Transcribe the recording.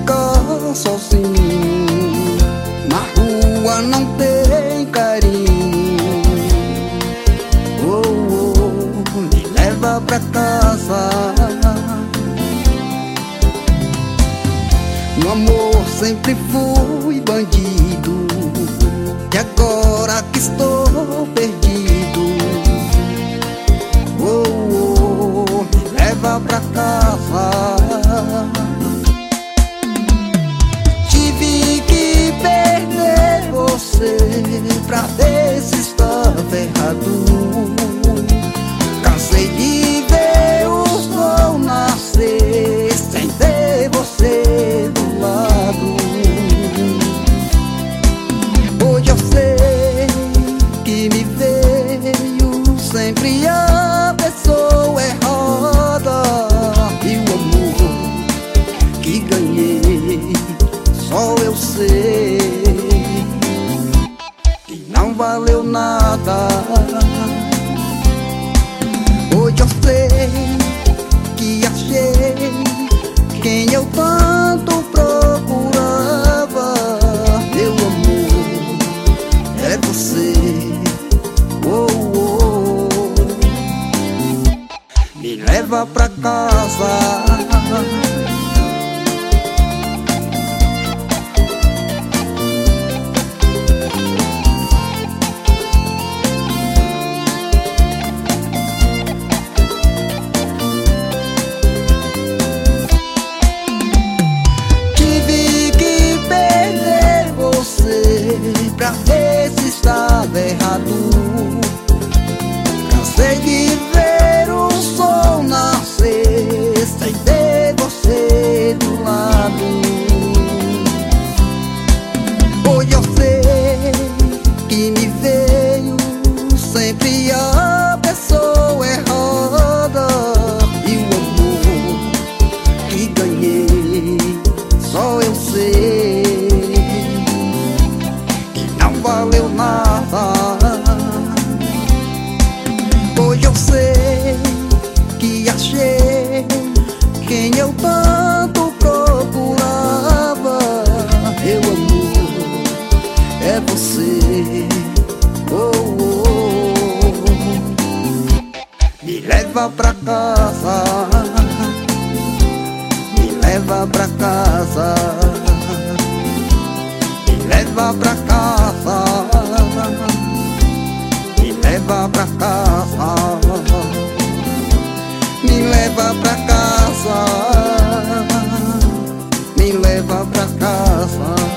ficar sozinho, na rua não tem carinho. Oh, oh, me leva pra casa. No amor sempre fui bandido, e agora que estou perdido, oh, oh, me leva pra casa. Tive que perder você pra ver se estava errado. Cansei de ver o sol nascer sem ter você do lado. Hoje eu sei que me veio sempre a pessoa errada, e o amor que ganhei só eu sei que não valeu nada. Hoje eu sei que achei quem eu tanto procurava. Meu amor, é você. Oh, oh, me leva pra casa. Pra ver se estava errado. Cansei de ver o sol nascer sem ter você do lado. Hoje eu sei que me veio sempre a pessoa errada, e o amor que ganhei só eu sei valeu nada. Hoje eu sei que achei quem eu tanto procurava. Meu amor, é você. Oh, oh, me leva pra casa. Me leva pra casa. Me leva pra casa, me leva pra casa, me leva pra casa, me leva pra casa.